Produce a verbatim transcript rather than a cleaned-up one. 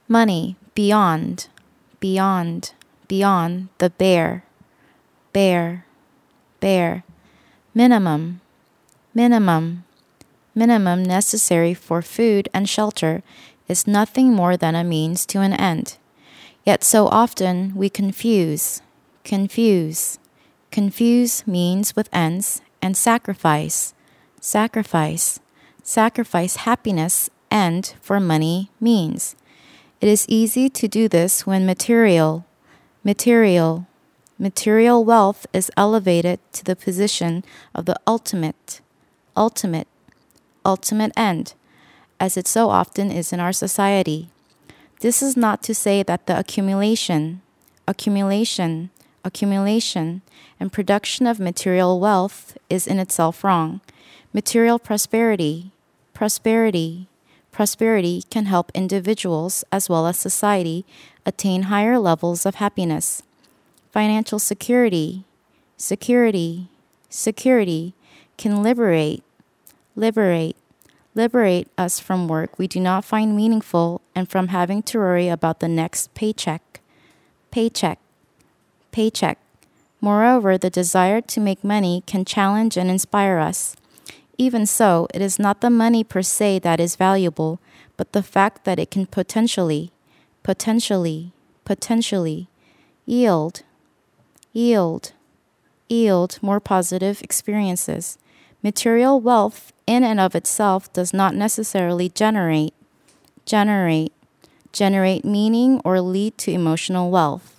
Money, beyond, beyond, beyond the bare, bare, bare. Minimum, minimum, minimum necessary for food and shelter is nothing more than a means to an end. Yet so often we confuse, confuse, confuse means with ends and sacrifice, sacrifice, sacrifice happiness end for money means. It is easy to do this when material, material, material wealth is elevated to the position of the ultimate, ultimate, ultimate end, as it so often is in our society. This is not to say that the accumulation, accumulation, accumulation, and production of material wealth is in itself wrong. Material prosperity, prosperity, prosperity can help individuals as well as society attain higher levels of happiness. Financial security, security, security can liberate, liberate, liberate us from work we do not find meaningful and from having to worry about the next paycheck, paycheck, paycheck. Moreover, the desire to make money can challenge and inspire us. Even so, it is not the money per se that is valuable, but the fact that it can potentially, potentially, potentially yield, yield, yield more positive experiences. Material wealth in and of itself does not necessarily generate, generate, generate meaning or lead to emotional wealth.